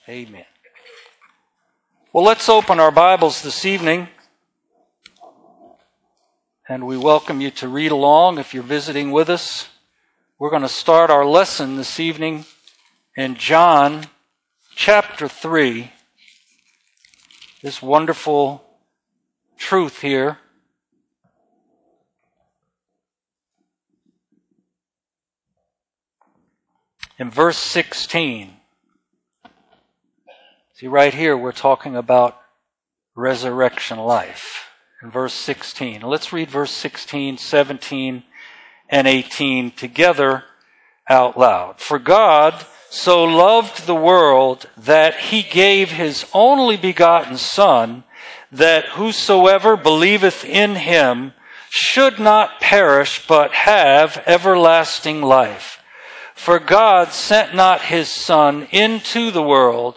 Amen. Well, let's open our Bibles this evening, and we welcome you to read along if you're visiting with us. We're going to start our lesson this evening in John chapter 3. This wonderful truth here. In verse 16. See, right here we're talking about resurrection life. In verse 16. Let's read verse 16, 17, and 18 together out loud. For God so loved the world that he gave his only begotten Son, that whosoever believeth in him should not perish, but have everlasting life. For God sent not his Son into the world,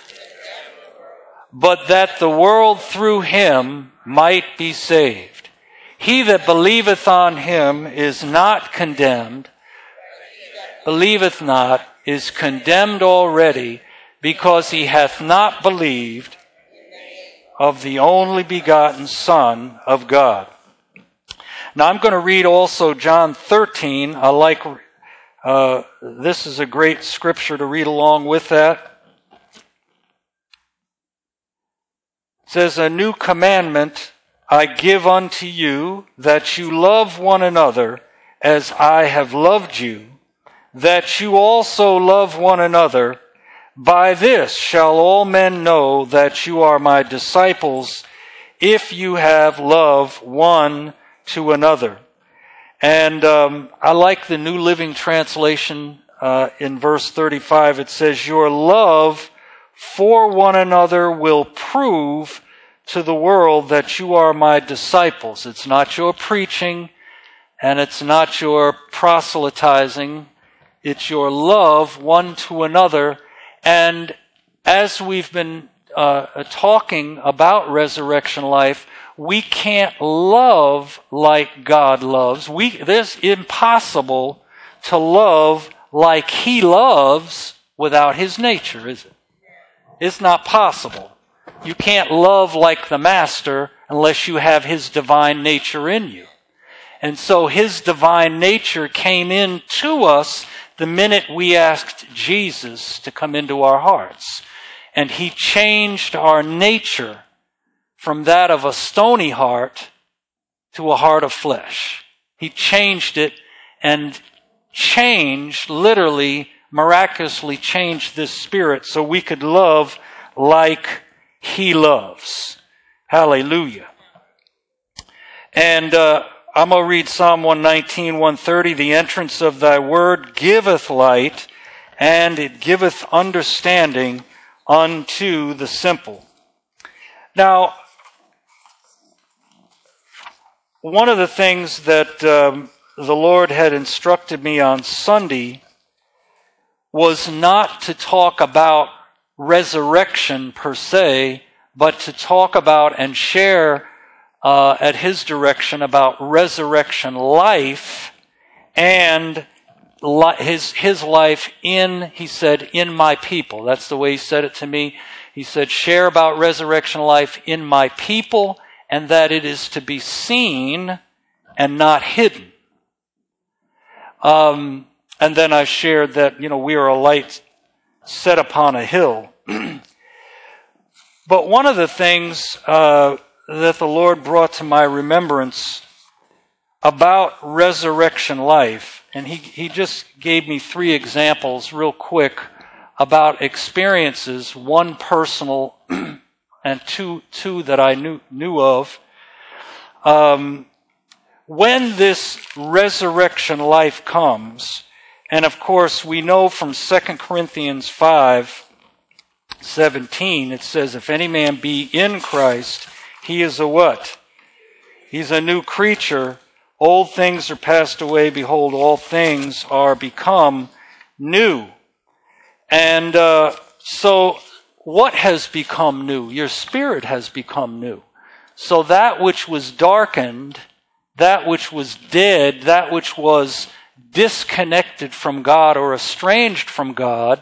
but that the world through him might be saved. He that believeth on him is not condemned, believeth not, is condemned already, because he hath not believed of the only begotten Son of God. Now I'm going to read also John 13. This is a great scripture to read along with that. It says, a new commandment I give unto you, that you love one another as I have loved you, that you also love one another. By this shall all men know that you are my disciples, if you have love one to another. And I like the New Living Translation in verse 35. It says, your love for one another will prove to the world that you are my disciples. It's not your preaching and it's not your proselytizing. It's your love one to another. And as we've been talking about resurrection life, we can't love like God loves. It's impossible to love like he loves without his nature, is it? It's not possible. You can't love like the Master unless you have his divine nature in you. And so his divine nature came into us the minute we asked Jesus to come into our hearts. And he changed our nature from that of a stony heart to a heart of flesh. He changed it and literally, miraculously changed this spirit so we could love like he loves. Hallelujah. And I'm going to read Psalm 119, 130. The entrance of thy word giveth light, and it giveth understanding unto the simple. Now, one of the things that the Lord had instructed me on Sunday was not to talk about resurrection per se, but to talk about and share at his direction about resurrection life and his life he said, in my people. That's the way he said it to me. He said, share about resurrection life in my people, and that it is to be seen and not hidden. And then I shared that, we are a light set upon a hill. But one of the things that the Lord brought to my remembrance about resurrection life, and he just gave me 3 examples real quick about experiences, one personal and two that I knew of. When this resurrection life comes, and of course we know from 2 Corinthians 5:17, it says, if any man be in Christ, he is a what? He's a new creature. Old things are passed away. Behold, all things are become new. And so what has become new? Your spirit has become new. So that which was darkened, that which was dead, that which was disconnected from God or estranged from God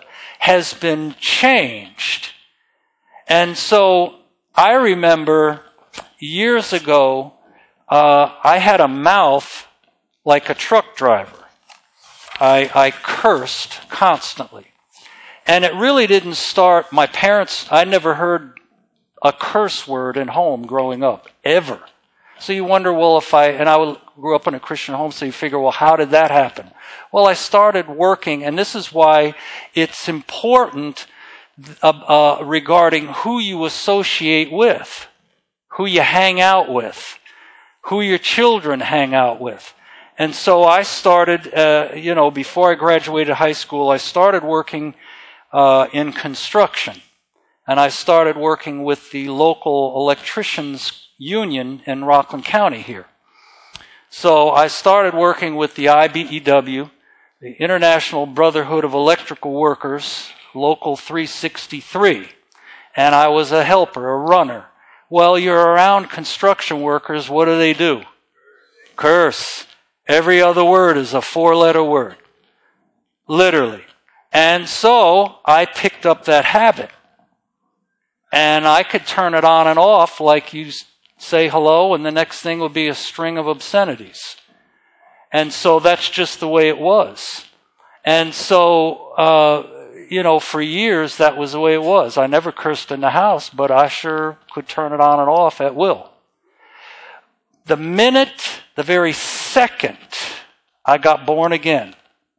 has been changed. And so I remember years ago, I had a mouth like a truck driver. I cursed constantly. And it really didn't start, my parents, I never heard a curse word in home growing up, ever. So you wonder, well, I grew up in a Christian home, so you figure, well, how did that happen? Well, I started working, and this is why it's important regarding who you associate with, who you hang out with, who your children hang out with. And so I started, before I graduated high school, I started working in construction. And I started working with the local electricians union in Rockland County here. So I started working with the IBEW, the International Brotherhood of Electrical Workers, Local 363. And I was a helper, a runner. Well, you're around construction workers, what do? Curse. Every other word is a 4-letter word. Literally. And so I picked up that habit. And I could turn it on and off like you say hello, and the next thing would be a string of obscenities. And so that's just the way it was. And so, for years that was the way it was. I never cursed in the house, but I sure could turn it on and off at will. The very second I got born again,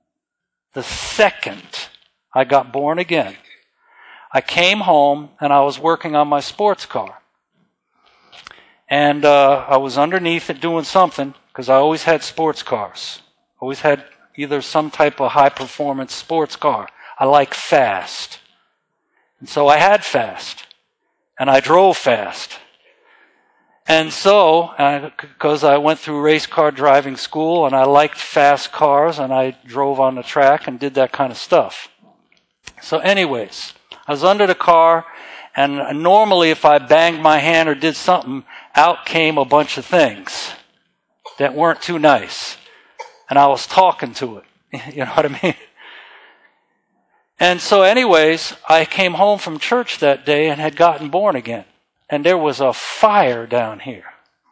I came home and I was working on my sports car. And I was underneath it doing something, because I always had sports cars. Always had either some type of high-performance sports car. I like fast. And so I had fast. And I drove fast. And so, because I went through race car driving school and I liked fast cars and I drove on the track and did that kind of stuff. So anyways, I was under the car, and normally if I banged my hand or did something, out came a bunch of things that weren't too nice. And I was talking to it. You know what I mean? And so anyways, I came home from church that day and had gotten born again. And there was a fire down here.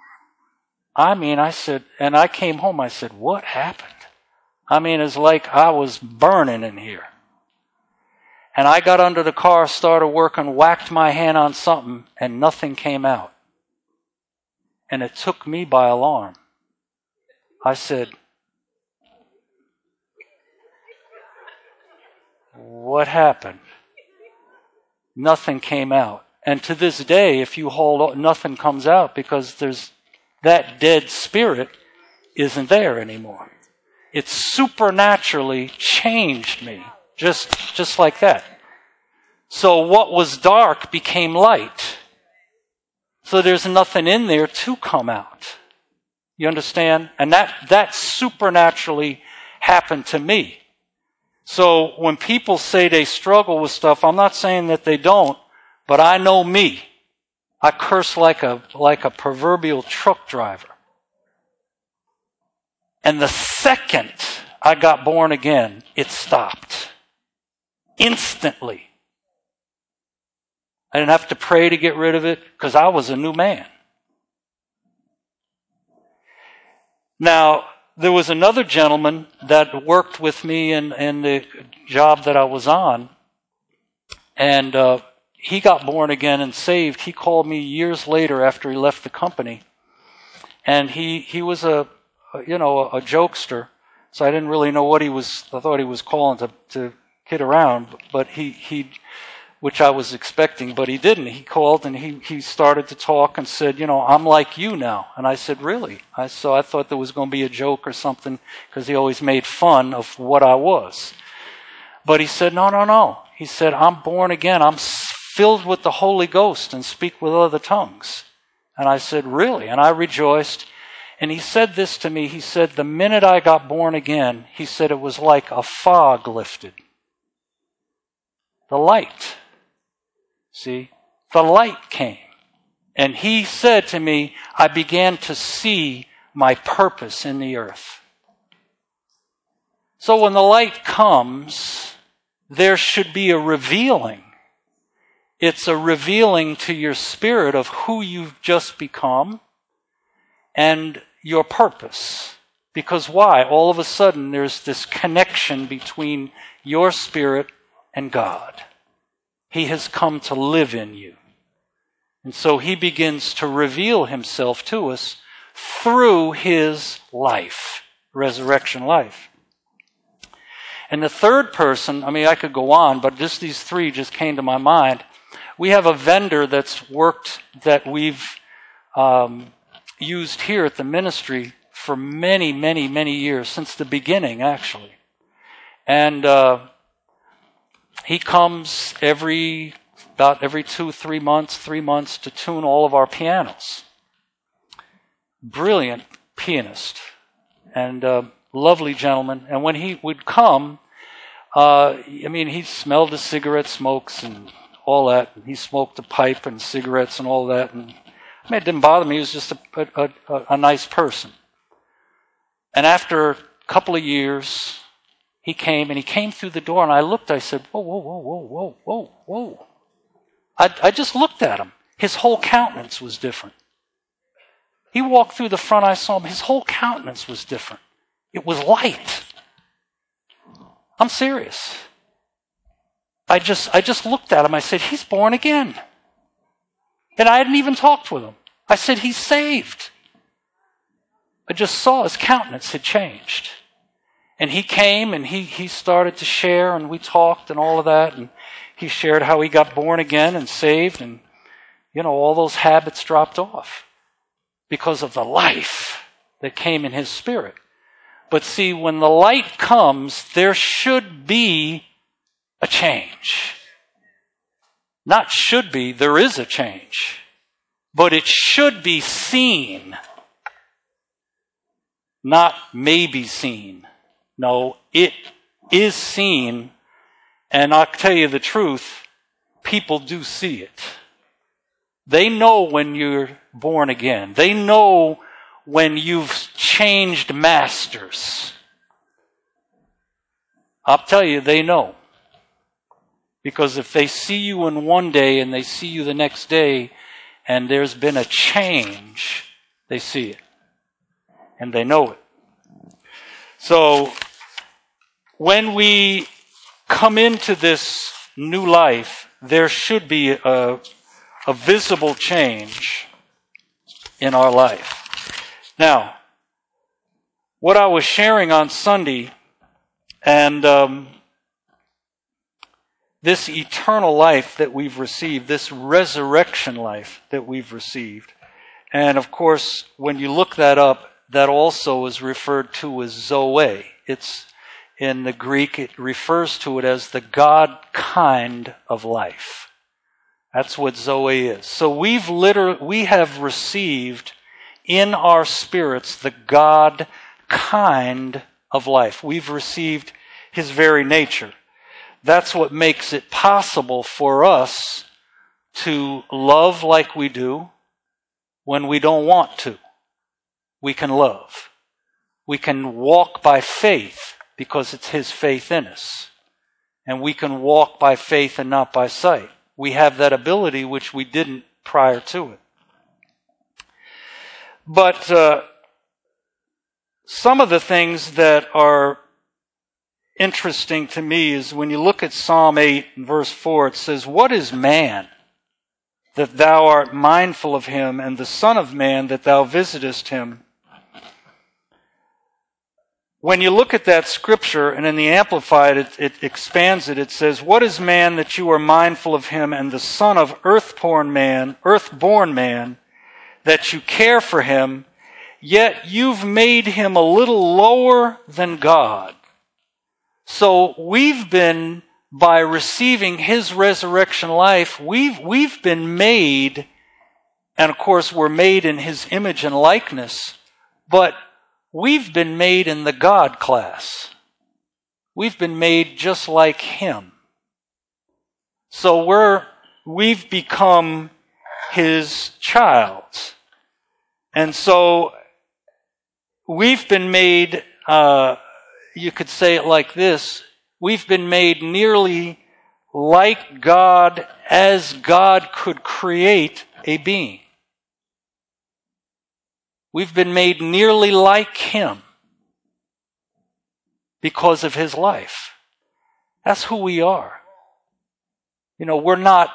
I said, and I came home, I said, what happened? It's like I was burning in here. And I got under the car, started working, whacked my hand on something, and nothing came out. And it took me by alarm. I said, what happened? Nothing came out. And to this day, if you hold, nothing comes out, because that dead spirit isn't there anymore. It supernaturally changed me, just like that. So what was dark became light. So there's nothing in there to come out. You understand? And that supernaturally happened to me. So when people say they struggle with stuff, I'm not saying that they don't, but I know me. I curse like a proverbial truck driver. And the second I got born again, it stopped. Instantly. I didn't have to pray to get rid of it, because I was a new man. Now, there was another gentleman that worked with me in the job that I was on, and he got born again and saved. He called me years later after he left the company, and he was a jokester, so I didn't really know what he was. I thought he was calling to kid around, but he which I was expecting, but he didn't. He called and he started to talk and said, I'm like you now. And I said, really? So I thought there was going to be a joke or something, because he always made fun of what I was. But he said, no. He said, I'm born again. I'm filled with the Holy Ghost and speak with other tongues. And I said, really? And I rejoiced. And he said this to me. He said, the minute I got born again, he said it was like a fog lifted. The light. See? The light came. And he said to me, I began to see my purpose in the earth. So when the light comes, there should be a revealing. It's a revealing to your spirit of who you've just become and your purpose. Because why? All of a sudden there's this connection between your spirit and God. He has come to live in you. And so he begins to reveal himself to us through his life, resurrection life. And the third person, I could go on, but just these three just came to my mind. We have a vendor that's worked, that we've used here at the ministry for many, many, many years, since the beginning, actually. And he comes about every 3 months to tune all of our pianos. Brilliant pianist and lovely gentleman. And when he would come, he smelled the cigarette smokes and all that. He smoked the pipe and cigarettes and all that. And it didn't bother me. He was just a nice person. And after a couple of years, he came through the door, and I looked, I said, whoa, whoa, whoa, whoa, whoa, whoa, whoa. I just looked at him. His whole countenance was different. He walked through the front, I saw him, his whole countenance was different. It was light. I'm serious. I just looked at him, I said, he's born again. And I hadn't even talked with him. I said, he's saved. I just saw his countenance had changed. And he came and he started to share, and we talked and all of that, and he shared how he got born again and saved, and all those habits dropped off because of the life that came in his spirit. But see, when the light comes, there should be a change. Not should be, there is a change. But it should be seen. Not maybe seen. No, it is seen. And I'll tell you the truth, people do see it. They know when you're born again. They know when you've changed masters. I'll tell you, they know. Because if they see you in one day and they see you the next day and there's been a change, they see it. And they know it. So, when we come into this new life, there should be a visible change in our life. Now, what I was sharing on Sunday, and this eternal life that we've received, this resurrection life that we've received, and of course, when you look that up, that also is referred to as Zoe. It's in the Greek, it refers to it as the God kind of life. That's what Zoe is. So we have received in our spirits the God kind of life. We've received his very nature. That's what makes it possible for us to love like we do when we don't want to. We can love. We can walk by faith because it's his faith in us. And we can walk by faith and not by sight. We have that ability which we didn't prior to it. But some of the things that are interesting to me is when you look at Psalm 8 and verse 4, it says, "What is man that thou art mindful of him, and the Son of Man that thou visitest him?" When you look at that scripture, and in the Amplified, it expands it. It says, "What is man that you are mindful of him, and the son of earthborn man, that you care for him, yet you've made him a little lower than God." So we've been, by receiving his resurrection life, we've been made, and of course we're made in his image and likeness, but we've been made in the God class. We've been made just like him. So we've become his child. And so we've been made, you could say it like this, We've been made nearly like God as God could create a being. We've been made nearly like Him because of His life. That's who we are. We're not,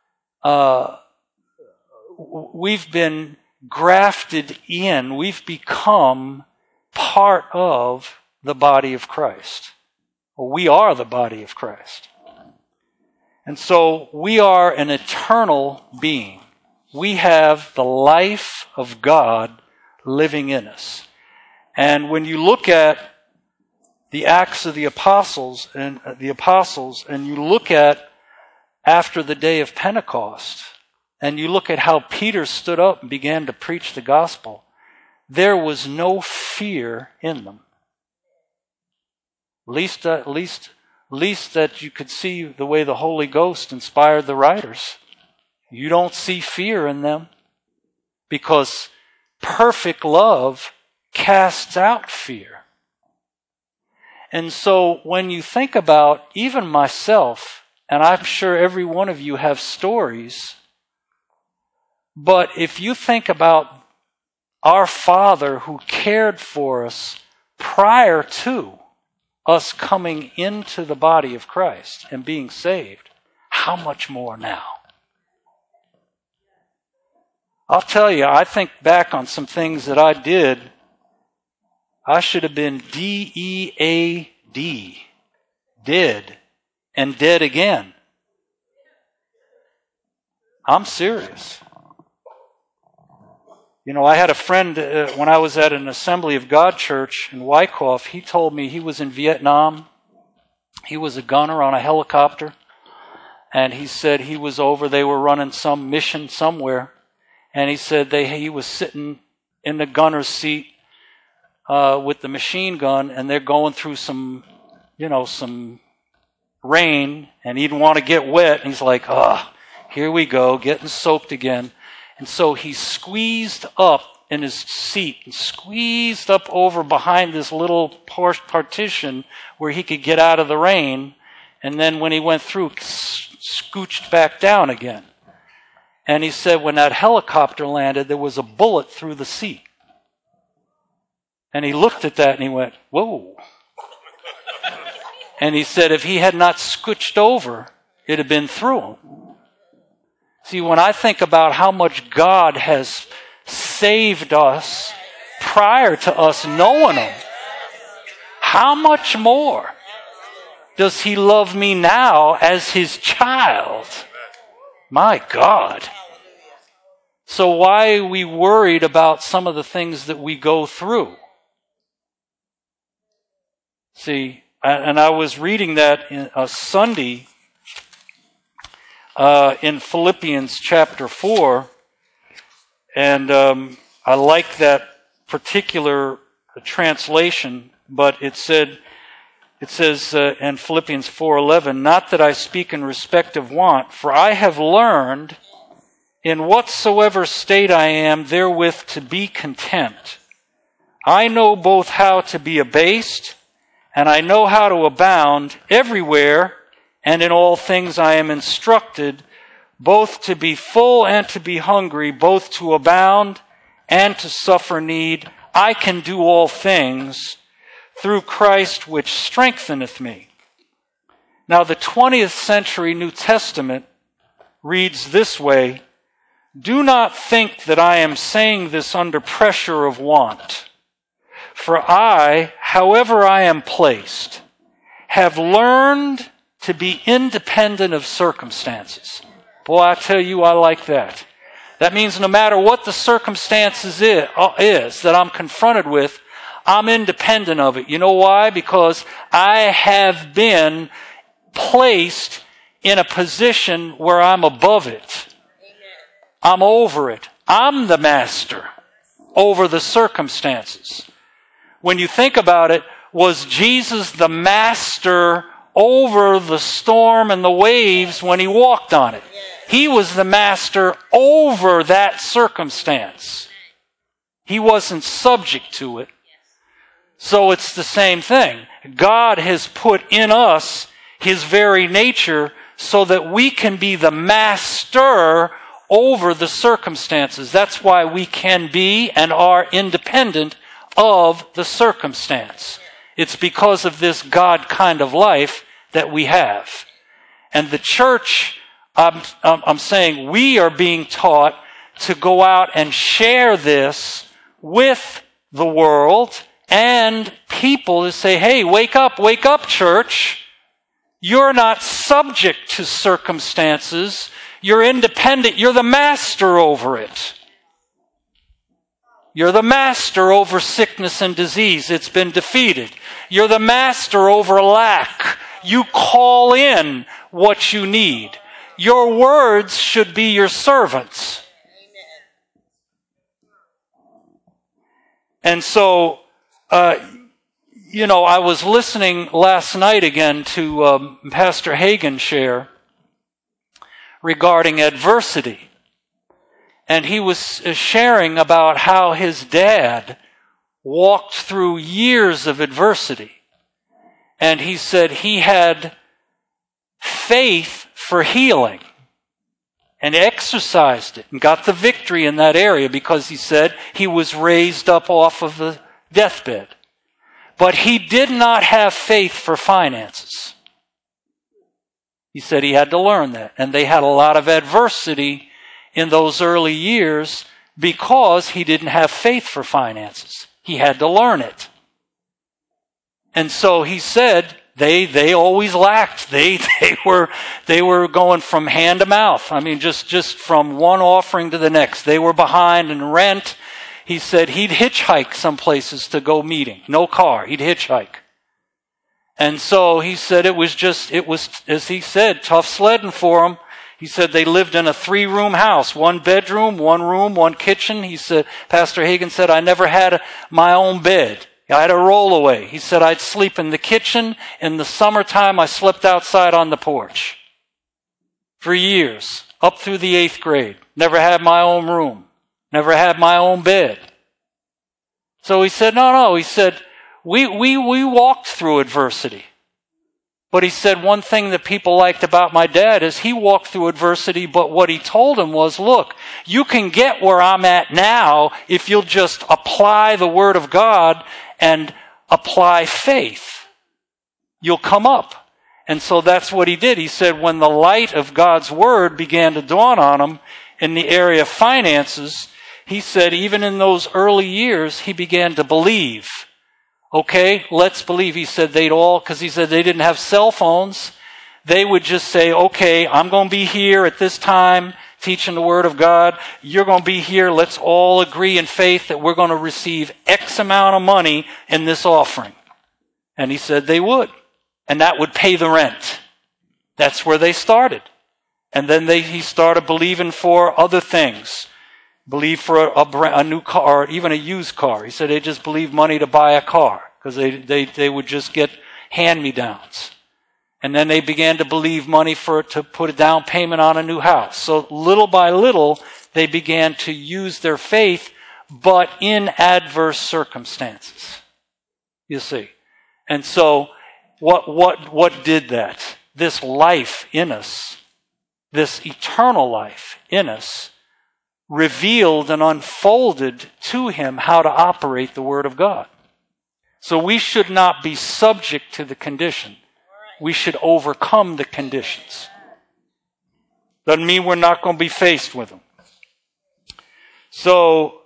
we've been grafted in. We've become part of the body of Christ. We are the body of Christ. And so we are an eternal being. We have the life of God living in us. And when you look at the Acts of the Apostles and you look at after the day of Pentecost, and you look at how Peter stood up and began to preach the gospel, there was no fear in them. Least that you could see the way the Holy Ghost inspired the writers. You don't see fear in them because perfect love casts out fear. And so when you think about even myself, and I'm sure every one of you have stories, but if you think about our Father who cared for us prior to us coming into the body of Christ and being saved, how much more now? I'll tell you, I think back on some things that I did. I should have been D-E-A-D, dead, and dead again. I'm serious. I had a friend when I was at an Assembly of God church in Wyckoff. He told me he was in Vietnam. He was a gunner on a helicopter. And he said he was over, they were running some mission somewhere. And he said he was sitting in the gunner's seat with the machine gun, and they're going through some rain, and he didn't want to get wet. And he's like, here we go, getting soaked again. And so he squeezed up in his seat and squeezed up over behind this little partition where he could get out of the rain. And then when he went through, scooched back down again. And he said when that helicopter landed, there was a bullet through the seat. And he looked at that and he went, whoa. And he said if he had not scooched over, it had been through him. See, when I think about how much God has saved us prior to us knowing Him, how much more does He love me now as His child? My God. So why are we worried about some of the things that we go through? See, and I was reading that in a Sunday in Philippians chapter 4, and I like that particular translation, but it says in Philippians 4:11, not that I speak in respect of want, for I have learned in whatsoever state I am therewith to be content. I know both how to be abased, and I know how to abound everywhere, and in all things I am instructed, both to be full and to be hungry, both to abound and to suffer need. I can do all things through Christ which strengtheneth me. Now the 20th century New Testament reads this way, do not think that I am saying this under pressure of want. For I, however I am placed, have learned to be independent of circumstances. Boy, I tell you, I like that. That means no matter what the circumstances is that I'm confronted with, I'm independent of it. You know why? Because I have been placed in a position where I'm above it. I'm over it. I'm the master over the circumstances. When you think about it, was Jesus the master over the storm and the waves when He walked on it? He was the master over that circumstance. He wasn't subject to it. So it's the same thing. God has put in us His very nature so that we can be the master over the circumstances. That's why we can be and are independent of the circumstance. It's because of this God kind of life that we have. And the church, I'm saying we are being taught to go out and share this with the world and people to say, hey, wake up, church. You're not subject to circumstances. You're independent. You're the master over it. You're the master over sickness and disease. It's been defeated. You're the master over lack. You call in what you need. Your words should be your servants. And so, I was listening last night again to Pastor Hagin share regarding adversity. And he was sharing about how his dad walked through years of adversity. And he said he had faith for healing and exercised it and got the victory in that area because he said he was raised up off of the deathbed. But he did not have faith for finances. He said he had to learn that. And they had a lot of adversity in those early years because he didn't have faith for finances. He had to learn it. And so he said they always lacked. They were going from hand to mouth. I mean, just from one offering to the next. They were behind in rent. He said he'd hitchhike some places to go meeting. No car. He'd hitchhike. And so he said it was, as he said, tough sledding for him. He said they lived in a 3-room house, 1 bedroom, 1 room, 1 kitchen. He said, Pastor Hagin said, I never had my own bed. I had a rollaway. He said I'd sleep in the kitchen. In the summertime, I slept outside on the porch. For years, up through the 8th grade. Never had my own room. Never had my own bed. So he said, no. He said, we walked through adversity. But he said one thing that people liked about my dad is he walked through adversity, but what he told him was, look, you can get where I'm at now if you'll just apply the Word of God and apply faith. You'll come up. And so that's what he did. He said when the light of God's Word began to dawn on him in the area of finances, he said even in those early years, he began to believe. Okay, let's believe. He said because he said they didn't have cell phones. They would just say, okay, I'm going to be here at this time teaching the Word of God. You're going to be here. Let's all agree in faith that we're going to receive X amount of money in this offering. And he said they would. And that would pay the rent. That's where they started. And then he started believing for other things. Believe for a new car or even a used car. He said they just believed money to buy a car because they would just get hand-me-downs. And then they began to believe money to put a down payment on a new house. So little by little, they began to use their faith, but in adverse circumstances. You see. And so what did that? This life in us, this eternal life in us, revealed and unfolded to him how to operate the Word of God. So we should not be subject to the condition. We should overcome the conditions. Doesn't mean we're not going to be faced with them. So,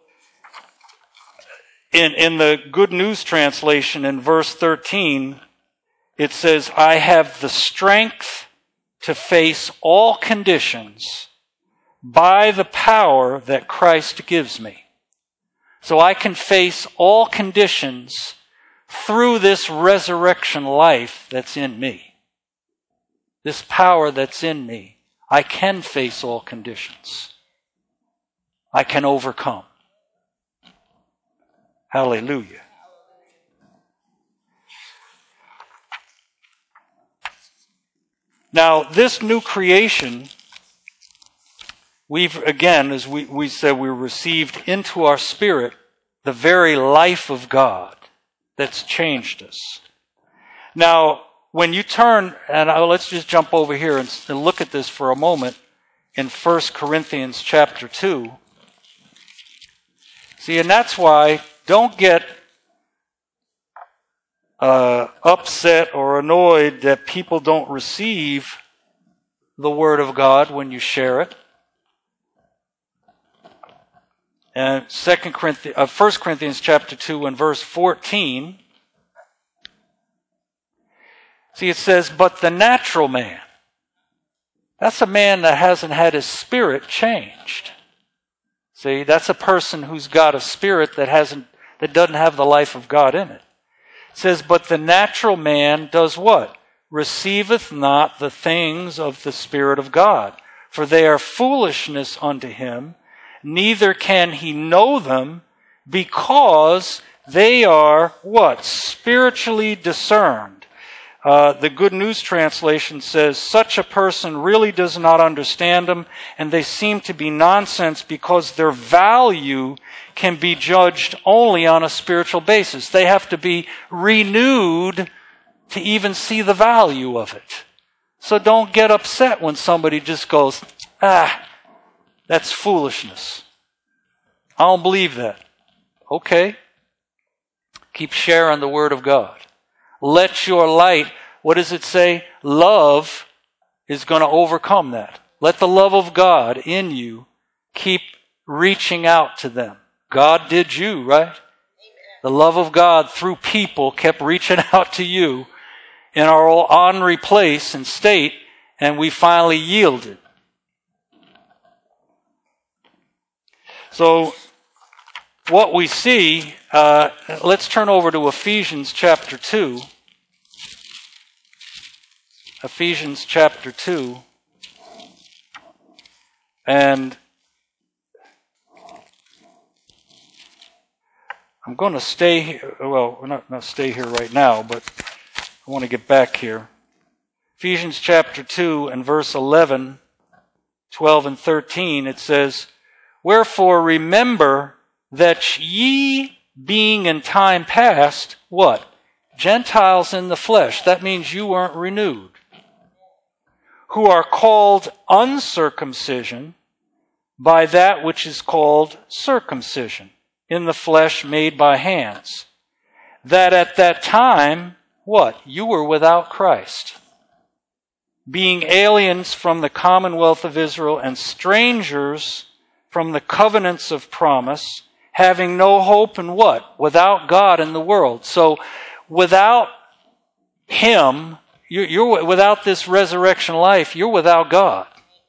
in the Good News translation in verse 13, it says, I have the strength to face all conditions by the power that Christ gives me. So I can face all conditions through this resurrection life that's in me. This power that's in me. I can face all conditions. I can overcome. Hallelujah. Now, this new creation, we've, again, as we said, we received into our spirit the very life of God. that's changed us. Now, when you turn, and let's just jump over here and look at this for a moment in 1 Corinthians chapter 2. See, and that's why don't get upset or annoyed that people don't receive the Word of God when you share it. And 1 Corinthians chapter 2 and verse 14, see, it says, but the natural man, that's a man that hasn't had his spirit changed. See, that's a person who's got a spirit that doesn't have the life of God in it. It says, but the natural man does what? Receiveth not the things of the Spirit of God, for they are foolishness unto him, neither can he know them, because they are what? Spiritually discerned. The Good News Translation says, such a person really does not understand them, and they seem to be nonsense because their value can be judged only on a spiritual basis. They have to be renewed to even see the value of it. So don't get upset when somebody just goes, that's foolishness. I don't believe that. Okay. Keep sharing the Word of God. Let your light, what does it say? Love is going to overcome that. Let the love of God in you keep reaching out to them. God did you, right? Amen. The love of God through people kept reaching out to you in our ornery place and state, and we finally yielded. So, what we see, let's turn over to Ephesians chapter 2. Ephesians chapter 2. And I'm going to stay here. Well, we're not stay here right now, but I want to get back here. Ephesians chapter 2 and verse 11, 12 and 13, it says, wherefore remember that ye being in time past, what? Gentiles in the flesh. That means you weren't renewed. Who are called uncircumcision by that which is called circumcision, in the flesh made by hands. That at that time, what? You were without Christ, being aliens from the commonwealth of Israel and strangers from the covenants of promise, having no hope in what? Without God in the world. So without Him, you're without this resurrection life, you're without God.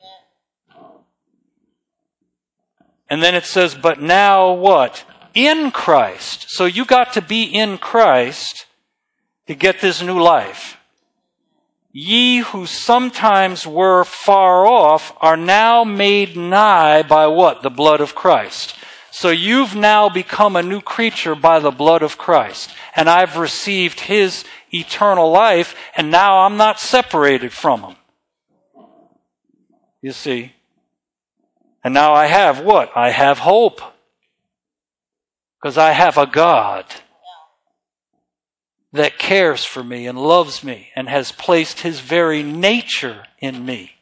And then it says, but now what? In Christ. So you got to be in Christ to get this new life. Ye who sometimes were far off are now made nigh by what? The blood of Christ. So you've now become a new creature by the blood of Christ. And I've received His eternal life, and now I'm not separated from Him. You see? And now I have what? I have hope. Because I have a God that cares for me and loves me and has placed His very nature in me.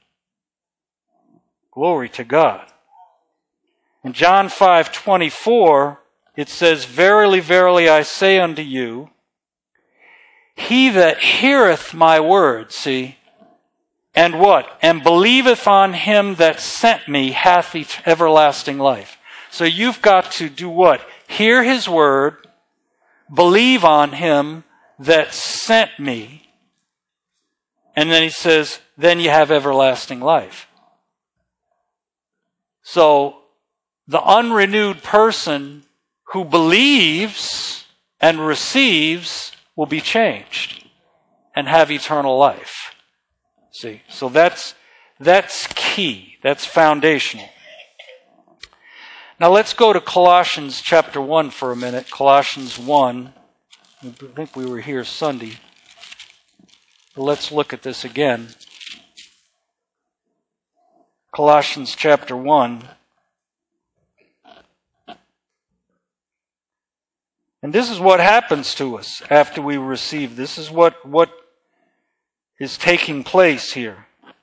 Glory to God. In John 5:24, it says, verily, verily, I say unto you, he that heareth my word, see, and what? And believeth on Him that sent me hath everlasting life. So you've got to do what? Hear His word, believe on Him that sent me, and then He says, then you have everlasting life. So, the unrenewed person who believes and receives will be changed and have eternal life. See, so that's key. That's foundational. Now let's go to Colossians chapter 1 for a minute. Colossians 1. I think we were here Sunday. But let's look at this again. Colossians chapter 1. And this is what happens to us after we receive. This is what is taking place here.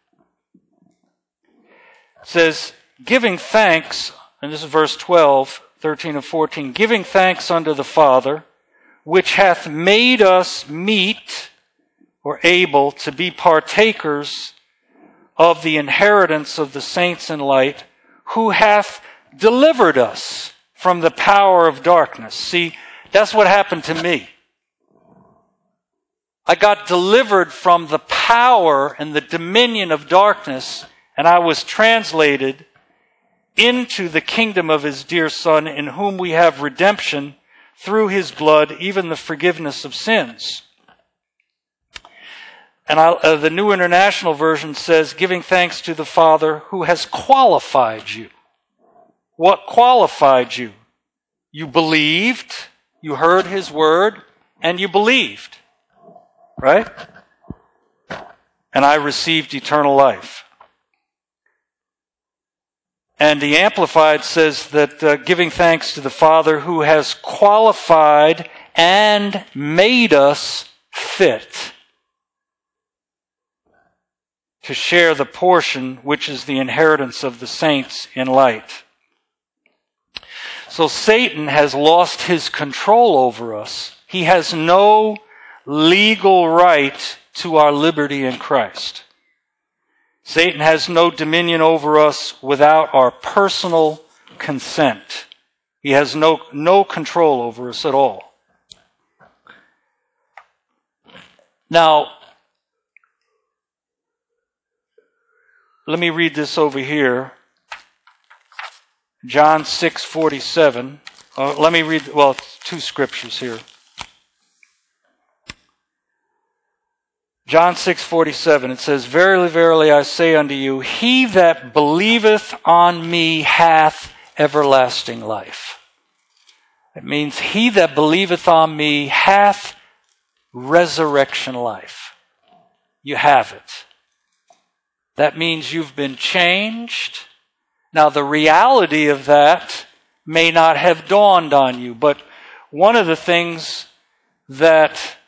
It says, giving thanks, and this is verse 12, 13 and 14, giving thanks unto the Father, which hath made us meet or able to be partakers of the inheritance of the saints in light, who hath delivered us from the power of darkness. See, that's what happened to me. I got delivered from the power and the dominion of darkness, and I was translated into the kingdom of his dear Son, in whom we have redemption through his blood, even the forgiveness of sins. And the New International Version says, giving thanks to the Father who has qualified you. What qualified you? You believed, you heard his word, and you believed. Right? And I received eternal life. And the Amplified says that giving thanks to the Father who has qualified and made us fit to share the portion which is the inheritance of the saints in light. So Satan has lost his control over us. He has no legal right to our liberty in Christ. Satan has no dominion over us without our personal consent. He has no control over us at all. Now, let me read this over here. John 6:47. Let me read, two scriptures here. John 6:47, it says, Verily, verily, I say unto you, he that believeth on me hath everlasting life. It means he that believeth on me hath resurrection life. You have it. That means you've been changed. Now, the reality of that may not have dawned on you, but one of the things that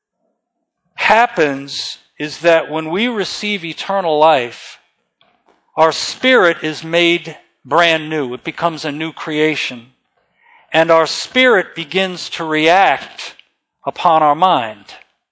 happens is that when we receive eternal life, our spirit is made brand new. It becomes a new creation. And our spirit begins to react upon our mind.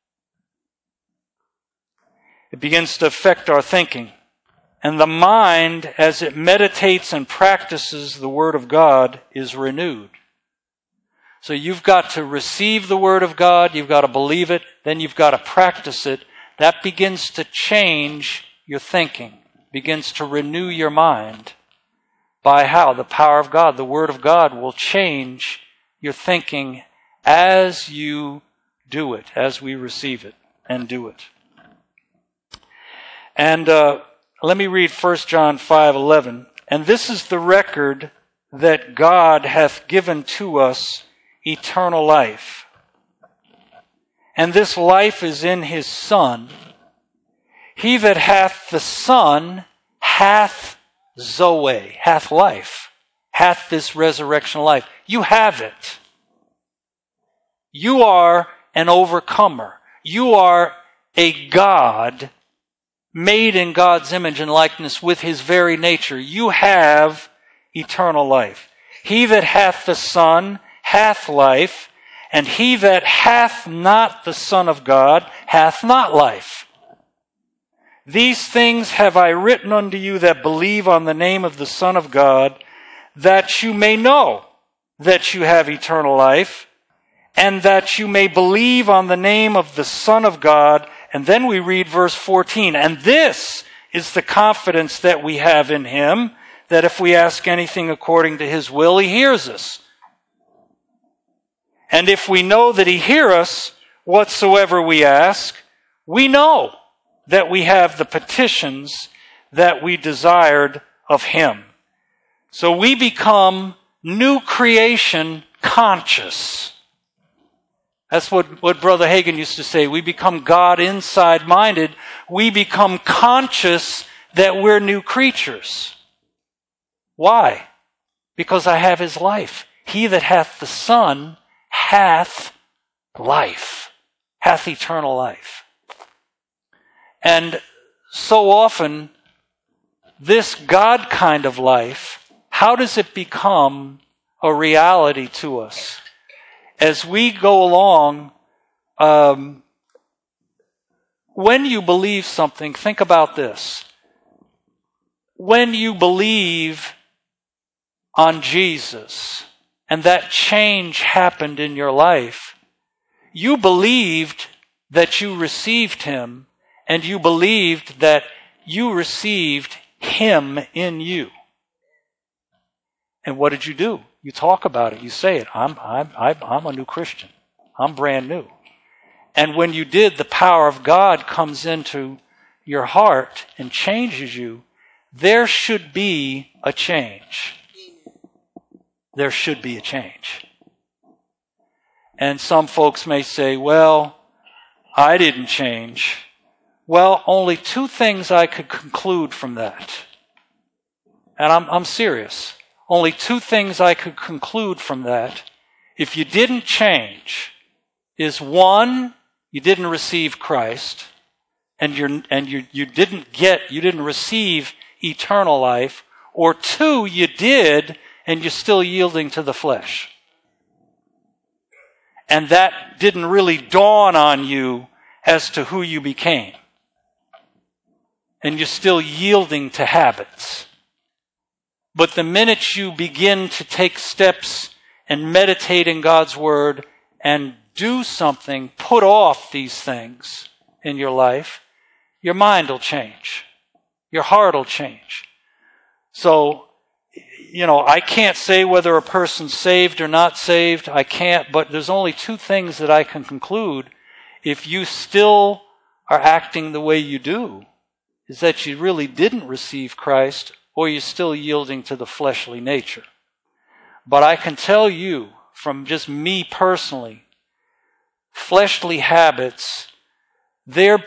It begins to affect our thinking. And the mind, as it meditates and practices the Word of God, is renewed. So you've got to receive the Word of God, you've got to believe it, then you've got to practice it. That begins to change your thinking, begins to renew your mind. By how? The power of God. The Word of God will change your thinking as you do it, as we receive it and do it. And let me read 1 John 5:11. And this is the record that God hath given to us, eternal life. And this life is in his Son. He that hath the Son hath Zoe, hath life, hath this resurrection life. You have it. You are an overcomer. You are a God made in God's image and likeness with his very nature. You have eternal life. He that hath the Son hath life, and he that hath not the Son of God hath not life. These things have I written unto you that believe on the name of the Son of God, that you may know that you have eternal life, and that you may believe on the name of the Son of God. And then we read verse 14, and this is the confidence that we have in him, that if we ask anything according to his will, he hears us. And if we know that he hears us, whatsoever we ask, we know that we have the petitions that we desired of him. So we become new creation conscious. That's what Brother Hagin used to say. We become God inside minded. We become conscious that we're new creatures. Why? Because I have his life. He that hath the Son hath life, hath eternal life. And so often, this God kind of life, how does it become a reality to us? As we go along, when you believe something, think about this. When you believe on Jesus, and that change happened in your life, you believed that you received him, and you believed that you received him in you. And what did you do? You talk about it. You say it. I'm a new Christian. I'm brand new. And when you did, the power of God comes into your heart and changes you. There should be a change. There should be a change. And some folks may say, well, I didn't change. Well, only two things I could conclude from that. And I'm serious. Only two things I could conclude from that. If you didn't change, is one, you didn't receive Christ, and you didn't receive eternal life, or two, you did, and you're still yielding to the flesh. And that didn't really dawn on you as to who you became. And you're still yielding to habits. But the minute you begin to take steps and meditate in God's Word and do something, put off these things in your life, your mind will change. Your heart will change. So, I can't say whether a person's saved or not saved. I can't, but there's only two things that I can conclude. If you still are acting the way you do, is that you really didn't receive Christ, or you're still yielding to the fleshly nature. But I can tell you, from just me personally, fleshly habits, there's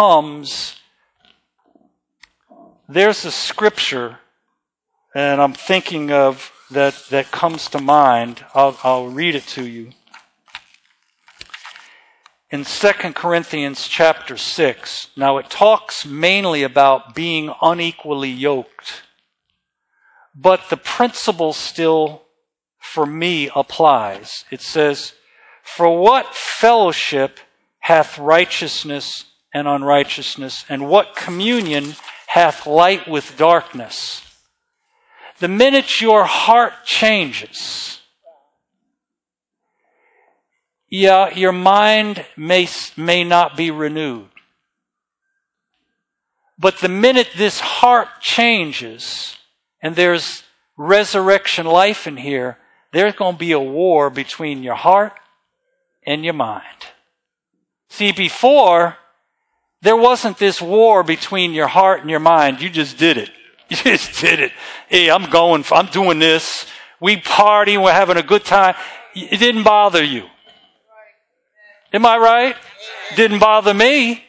a scripture, and I'm thinking of that comes to mind. I'll read it to you. In 2 Corinthians chapter 6, now it talks mainly about being unequally yoked. But the principle still, for me, applies. It says, for what fellowship hath righteousness and unrighteousness, and what communion hath light with darkness? The minute your heart changes, your mind may not be renewed. But the minute this heart changes, and there's resurrection life in here, there's going to be a war between your heart and your mind. See, before, there wasn't this war between your heart and your mind. You just did it. You just did it. Hey, I'm doing this. We party, we're having a good time. It didn't bother you. Am I right? Didn't bother me.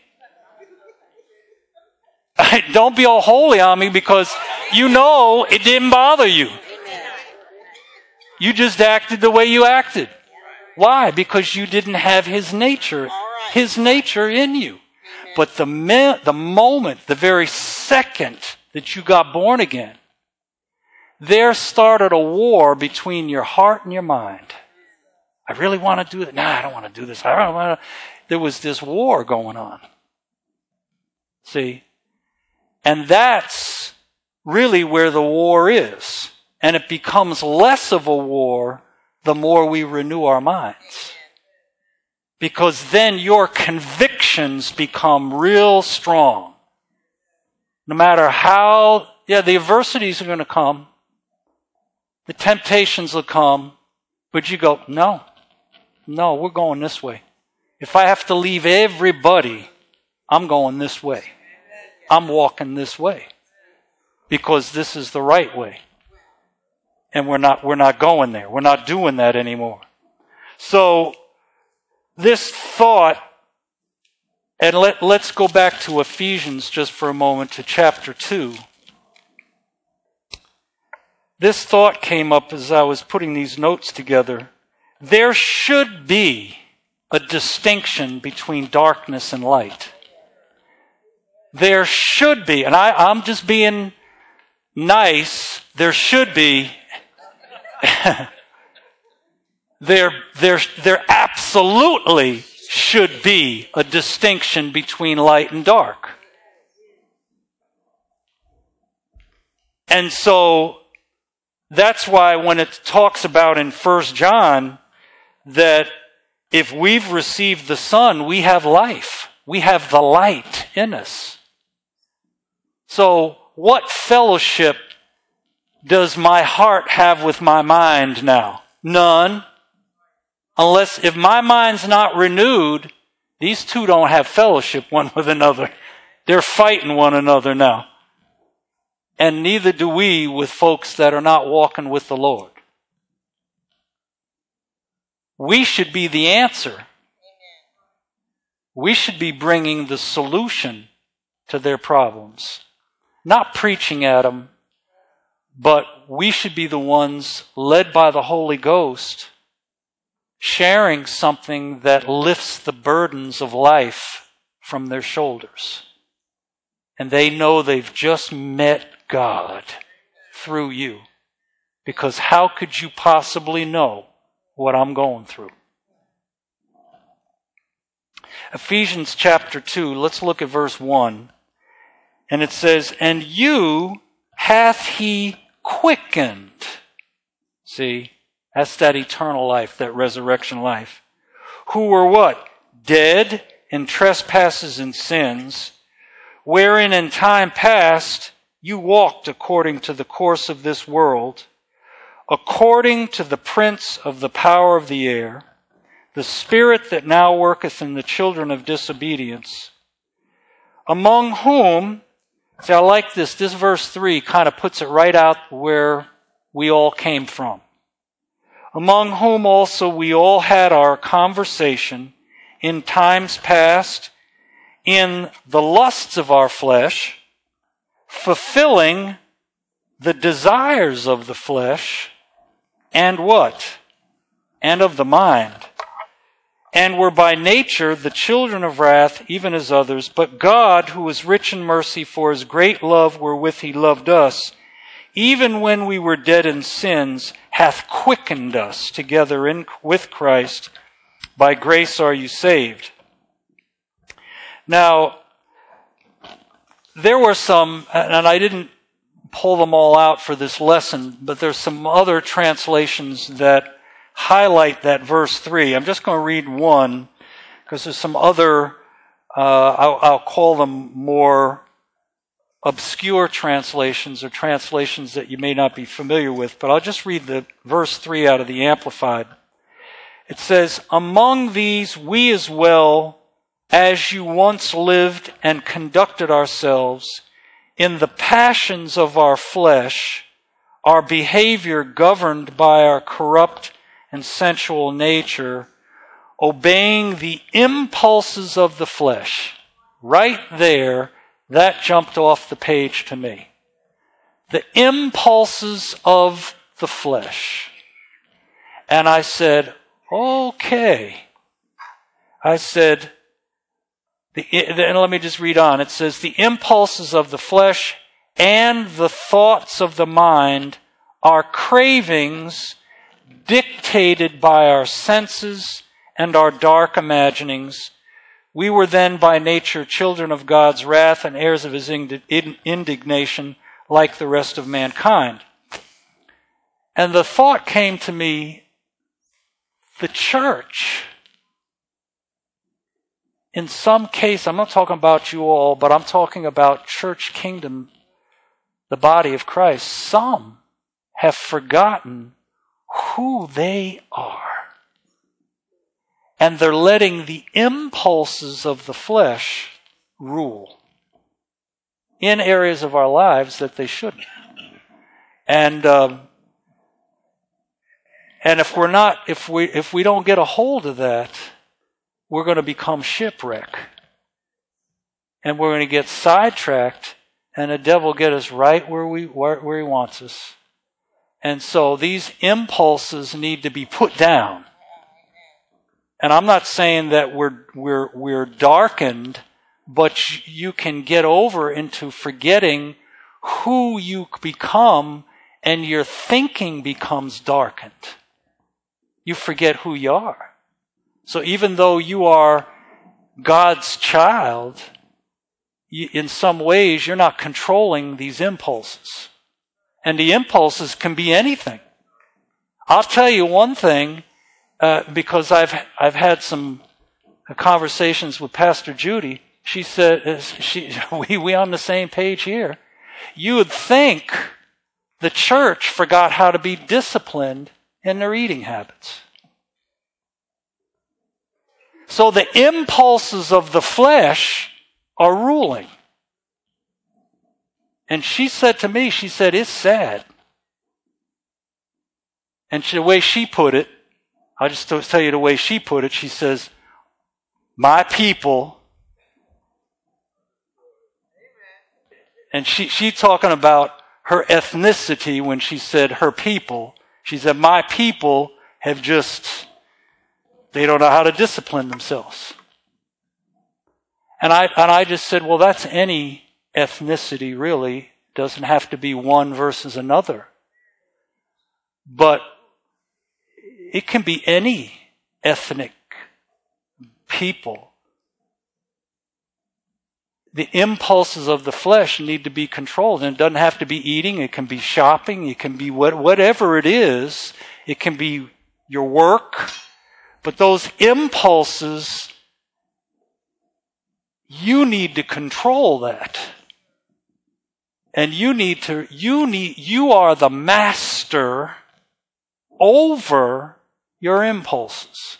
Don't be all holy on me, because it didn't bother you. You just acted the way you acted. Why? Because you didn't have his nature in you. But the moment, the very second that you got born again, there started a war between your heart and your mind. I really want to do that. Nah, I don't want to do this. There was this war going on. See? And that's really where the war is. And it becomes less of a war the more we renew our minds. Because then your convictions become real strong. No matter how, the adversities are going to come. The temptations will come. But you go, no, we're going this way. If I have to leave everybody, I'm going this way. I'm walking this way. Because this is the right way. And we're not going there. We're not doing that anymore. So, this thought, and let's go back to Ephesians just for a moment, to chapter 2. This thought came up as I was putting these notes together. there should be a distinction between darkness and light. There should be, and I'm just being nice, there should be, there absolutely should be a distinction between light and dark. And so that's why when it talks about in 1 John that if we've received the Son, we have life. We have the light in us. So what fellowship does my heart have with my mind now? None. Unless, if my mind's not renewed, these two don't have fellowship one with another. They're fighting one another now. And neither do we with folks that are not walking with the Lord. We should be the answer. We should be bringing the solution to their problems. Not preaching at them, but we should be the ones led by the Holy Ghost, sharing something that lifts the burdens of life from their shoulders. And they know they've just met God through you. Because how could you possibly know what I'm going through? Ephesians chapter 2, let's look at verse 1. And it says, and you hath he quickened. See, that's that eternal life, that resurrection life. Who were what? Dead in trespasses and sins, wherein in time past you walked according to the course of this world, according to the prince of the power of the air, the spirit that now worketh in the children of disobedience, among whom, see, I like this. This verse 3 kind of puts it right out where we all came from. Among whom also we all had our conversation in times past in the lusts of our flesh, fulfilling the desires of the flesh and what? And of the mind. And were by nature the children of wrath, even as others. But God, who is rich in mercy for his great love wherewith he loved us, even when we were dead in sins, hath quickened us together with Christ. By grace are you saved. Now, there were some, and I didn't pull them all out for this lesson, but there's some other translations that highlight that verse 3. I'm just going to read one because there's some other, I'll call them more obscure translations or translations that you may not be familiar with, but I'll just read the verse 3 out of the Amplified. It says, among these we as well as you once lived and conducted ourselves in the passions of our flesh, our behavior governed by our corrupt and sensual nature, obeying the impulses of the flesh. Right there, that jumped off the page to me. The impulses of the flesh. And I said, okay. I said, and let me just read on. It says, the impulses of the flesh and the thoughts of the mind are cravings dictated by our senses and our dark imaginings. We were then by nature children of God's wrath and heirs of his indignation like the rest of mankind. And the thought came to me, the church, in some case, I'm not talking about you all, but I'm talking about church kingdom, the body of Christ. Some have forgotten who they are. And they're letting the impulses of the flesh rule in areas of our lives that they shouldn't. And if we don't get a hold of that, we're going to become shipwreck. And we're going to get sidetracked, and the devil get us right where he wants us. And so these impulses need to be put down. And I'm not saying that we're darkened, but you can get over into forgetting who you become, and your thinking becomes darkened. You forget who you are. So even though you are God's child, in some ways you're not controlling these impulses. And the impulses can be anything. I'll tell you one thing, because I've had some conversations with Pastor Judy. She said, we on the same page here. You would think the church forgot how to be disciplined in their eating habits. So the impulses of the flesh are ruling. And she said to me, she said, it's sad. And the way she put it, I'll just tell you the way she put it. She says, my people, and she talking about her ethnicity when she said her people. She said, my people have they don't know how to discipline themselves. And I just said, well, that's any ethnicity really. Doesn't have to be one versus another. But it can be any ethnic people. The impulses of the flesh need to be controlled. And it doesn't have to be eating. It can be shopping. It can be whatever it is. It can be your work. But those impulses, you need to control that. And you are the master over your impulses.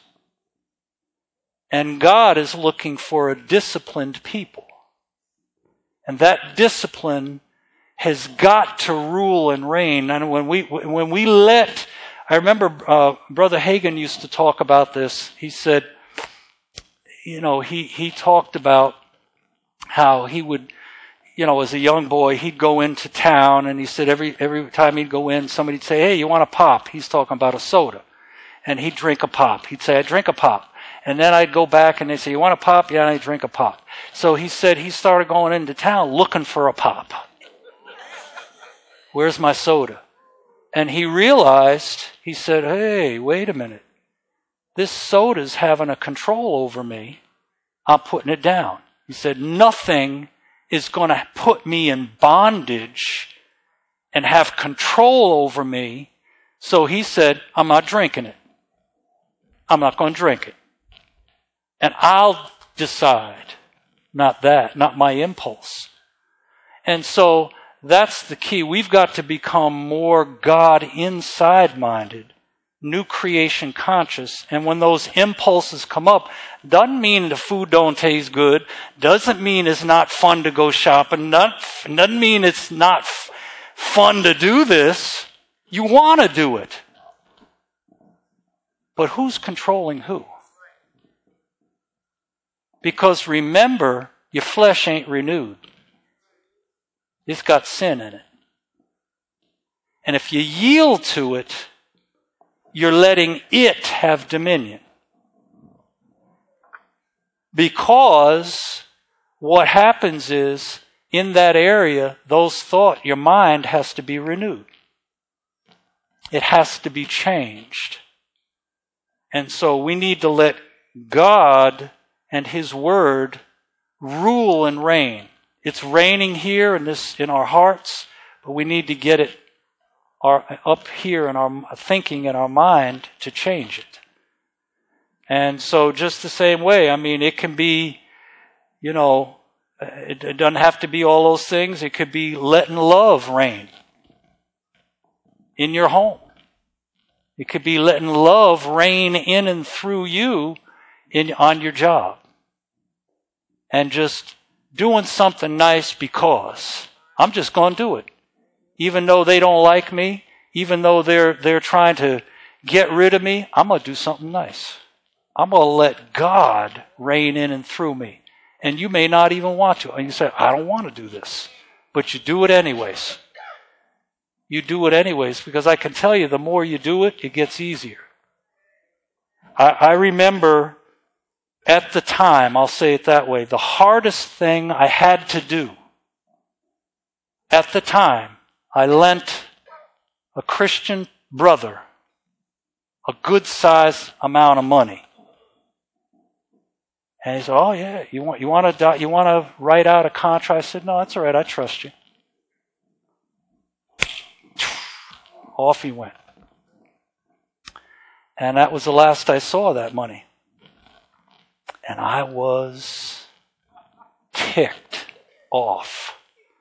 And God is looking for a disciplined people. And that discipline has got to rule and reign. And when we let, I remember Brother Hagin used to talk about this. He said, he talked about how he would, as a young boy, he'd go into town, and he said every time he'd go in, somebody'd say, hey, you want a pop? He's talking about a soda. And he'd drink a pop. He'd say, I drink a pop. And then I'd go back and they'd say, you want a pop? Yeah, and I'd drink a pop. So he said he started going into town looking for a pop. Where's my soda? And he realized, he said, hey, wait a minute. This soda's having a control over me. I'm putting it down. He said, nothing is going to put me in bondage and have control over me. So he said, I'm not drinking it. I'm not going to drink it. And I'll decide, not my impulse. And so that's the key. We've got to become more God inside minded, new creation conscious. And when those impulses come up, doesn't mean the food don't taste good, doesn't mean it's not fun to go shopping, doesn't mean it's not fun to do this. You want to do it. But who's controlling who? Because remember, your flesh ain't renewed. It's got sin in it. And if you yield to it, you're letting it have dominion. Because what happens is, in that area, your mind has to be renewed. It has to be changed. And so we need to let God and His Word rule and reign. It's reigning here in our hearts, but we need to get it up here in our thinking and our mind to change it. And so just the same way, it can be, it doesn't have to be all those things. It could be letting love reign in your home. It could be letting love reign in and through you on your job. And just doing something nice because I'm just going to do it. Even though they don't like me, even though they're trying to get rid of me, I'm going to do something nice. I'm going to let God reign in and through me. And you may not even want to. And you say, I don't want to do this. But you do it anyways. You do it anyways, because I can tell you the more you do it, it gets easier. I remember at the time, I'll say it that way, the hardest thing I had to do at the time, I lent a Christian brother a good sized amount of money. And he said, "Oh yeah, you want to write out a contract?" I said, "No, that's all right. I trust you." Off he went. And that was the last I saw of that money. And I was ticked off.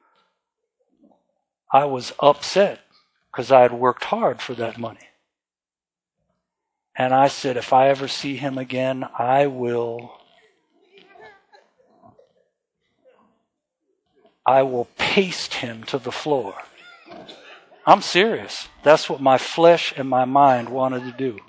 I was upset because I had worked hard for that money. And I said, if I ever see him again, I will paste him to the floor. I'm serious. That's what my flesh and my mind wanted to do.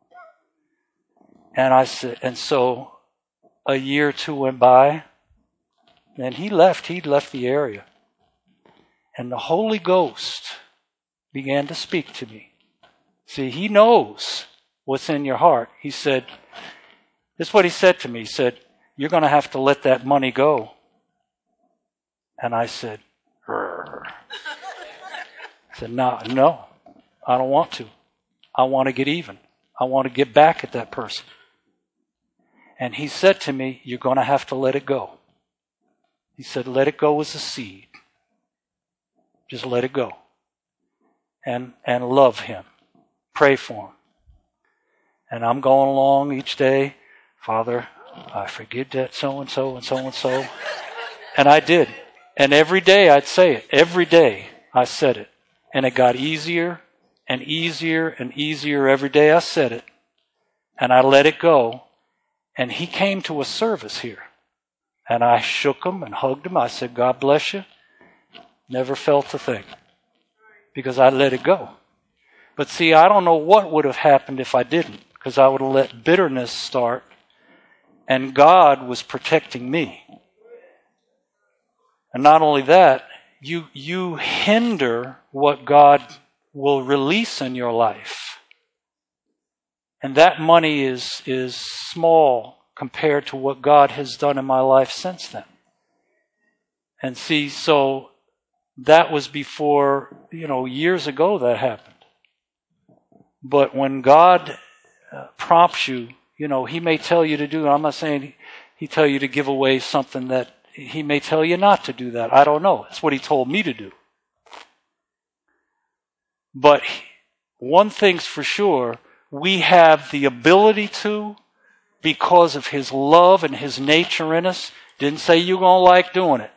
And I said, and so a year or two went by, and he'd left the area. And the Holy Ghost began to speak to me. See, he knows what's in your heart. He said, this is what he said to me. He said, "You're going to have to let that money go." And I said, "Rrr." I said, no, I don't want to. I want to get even. I want to get back at that person. And he said to me, "You're going to have to let it go." He said, "Let it go as a seed. Just let it go. And love him. Pray for him." And I'm going along each day, "Father, I forgive that so-and-so and so-and-so." And I did. And every day I'd say it. Every day I said it. And it got easier and easier and easier every day I said it. And I let it go. And he came to a service here. And I shook him and hugged him. I said, "God bless you." Never felt a thing. Because I let it go. But see, I don't know what would have happened if I didn't. Because I would have let bitterness start. And God was protecting me. And not only that, you hinder what God will release in your life. And that money is small compared to what God has done in my life since then. And see, so that was before, years ago that happened. But when God prompts you, he may tell you to do, I'm not saying he tell you to give away something that he may tell you not to do that. I don't know. That's what he told me to do. But one thing's for sure, we have the ability to, because of his love and his nature in us. Didn't say you're going to like doing it.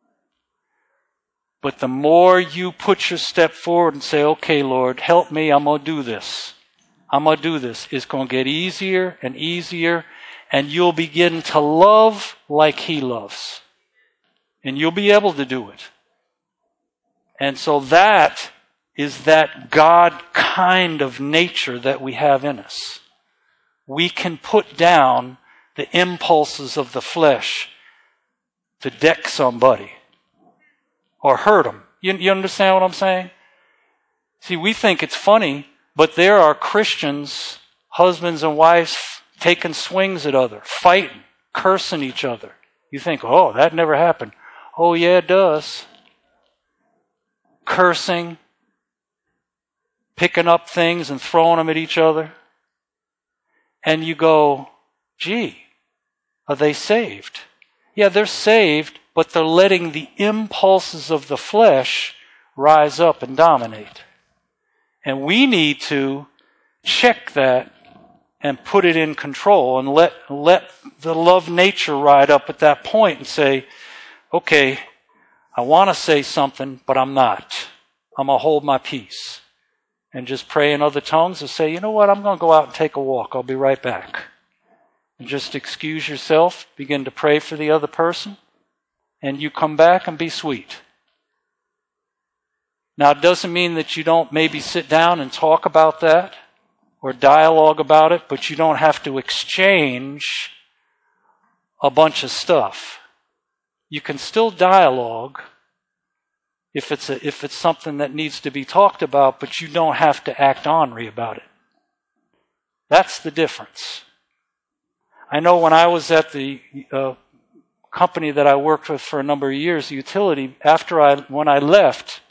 But the more you put your step forward and say, "Okay, Lord, help me, I'm going to do this. I'm going to do this." It's going to get easier and easier. And you'll begin to love like he loves. And you'll be able to do it. And so that is that God kind of nature that we have in us. We can put down the impulses of the flesh to deck somebody or hurt them. You understand what I'm saying? See, we think it's funny, but there are Christians, husbands and wives, taking swings at others, fighting, cursing each other. You think, "Oh, that never happened." Oh, yeah, it does. Cursing, picking up things and throwing them at each other. And you go, "Gee, are they saved?" Yeah, they're saved, but they're letting the impulses of the flesh rise up and dominate. And we need to check that and put it in control and let the love nature ride up at that point and say, "Okay, I want to say something, but I'm not. I'm going to hold my peace." And just pray in other tongues and say, "You know what, I'm going to go out and take a walk. I'll be right back." And just excuse yourself, begin to pray for the other person, and you come back and be sweet. Now, it doesn't mean that you don't maybe sit down and talk about that or dialogue about it, but you don't have to exchange a bunch of stuff. You can still dialogue if it's something that needs to be talked about, but you don't have to act ornery about it. That's the difference. I know when I was at the company that I worked with for a number of years, utility, when I left,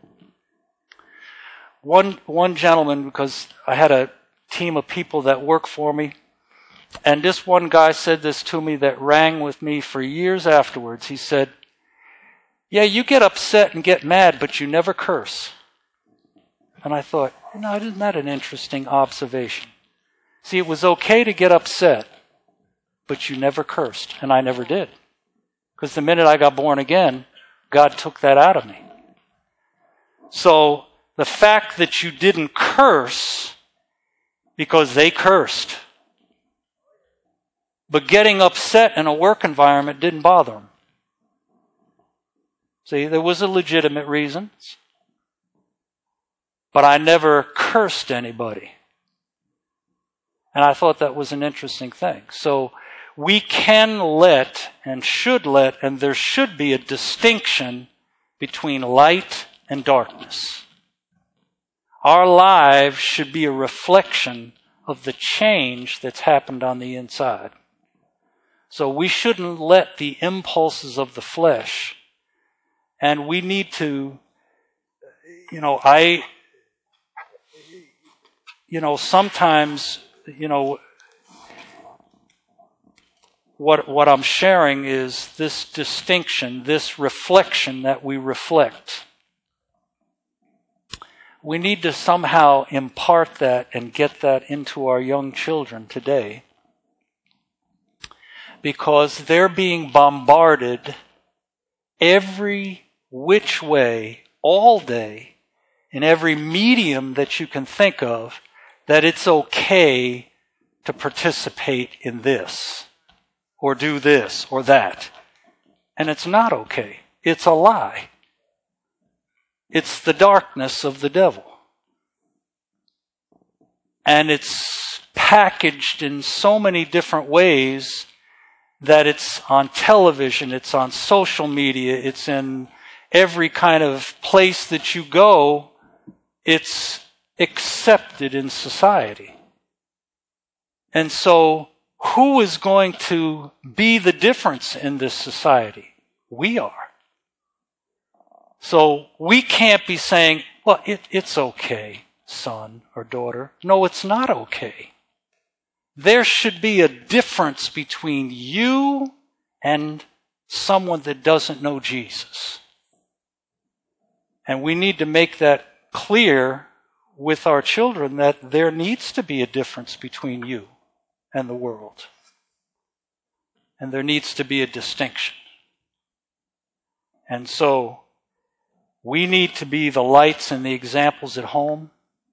one gentleman, because I had a team of people that worked for me, and this one guy said this to me that rang with me for years afterwards. He said, "Yeah, you get upset and get mad, but you never curse." And I thought, isn't that an interesting observation? See, it was okay to get upset, but you never cursed, and I never did. Because the minute I got born again, God took that out of me. So the fact that you didn't curse because they cursed, but getting upset in a work environment didn't bother them. See, there was a legitimate reason, but I never cursed anybody. And I thought that was an interesting thing. So we can let and should let, and there should be a distinction between light and darkness. Our lives should be a reflection of the change that's happened on the inside. So we shouldn't let the impulses of the flesh, and we need to, sometimes, what I'm sharing is this distinction, this reflection that we reflect. We need to somehow impart that and get that into our young children today, because they're being bombarded every which way, all day, in every medium that you can think of, that it's okay to participate in this, or do this, or that. And it's not okay. It's a lie. It's the darkness of the devil. And it's packaged in so many different ways that it's on television, it's on social media, it's in every kind of place that you go. It's accepted in society. And so, who is going to be the difference in this society? We are. So we can't be saying, well, it's okay, son or daughter. No, it's not okay. There should be a difference between you and someone that doesn't know Jesus. And we need to make that clear with our children, that there needs to be a difference between you and the world. And there needs to be a distinction. And so, we need to be the lights and the examples at home,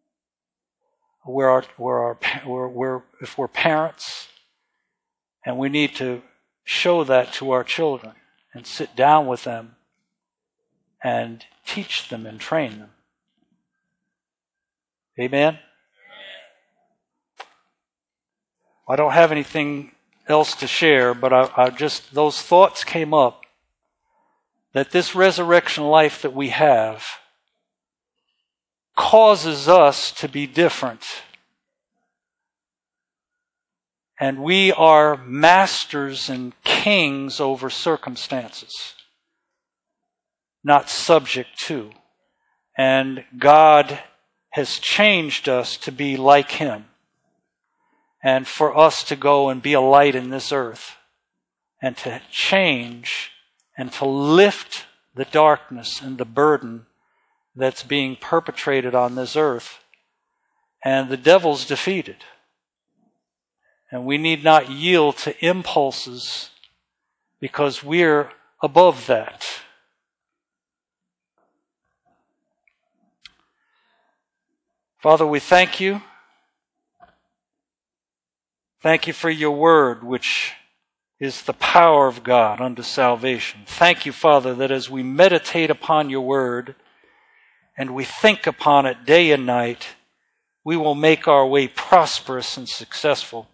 if we're parents, and we need to show that to our children and sit down with them and teach them and train them. Amen? I don't have anything else to share, but I just, those thoughts came up, that this resurrection life that we have causes us to be different. And we are masters and kings over circumstances, not subject to. And God has changed us to be like Him, and for us to go and be a light in this earth, and to change and to lift the darkness and the burden that's being perpetrated on this earth. And the devil's defeated. And we need not yield to impulses, because we're above that. Father, we thank you. Thank you for your word, which is the power of God unto salvation. Thank you, Father, that as we meditate upon your word and we think upon it day and night, we will make our way prosperous and successful.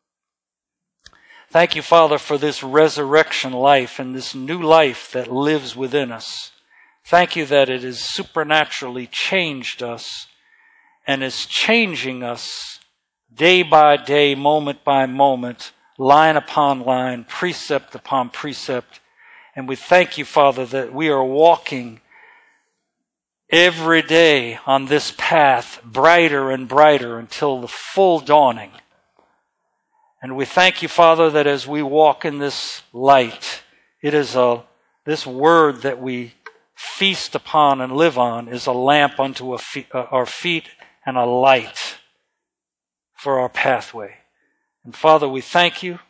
Thank you, Father, for this resurrection life and this new life that lives within us. Thank you that it has supernaturally changed us and is changing us day by day, moment by moment, line upon line, precept upon precept. And we thank you, Father, that we are walking every day on this path, brighter and brighter until the full dawning. And we thank you, Father, that as we walk in this light, it is this word that we feast upon and live on is a lamp unto our feet and a light for our pathway. And Father, we thank you.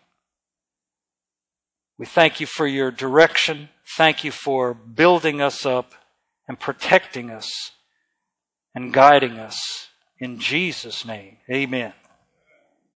We thank you for your direction. Thank you for building us up and protecting us and guiding us. In Jesus' name, amen.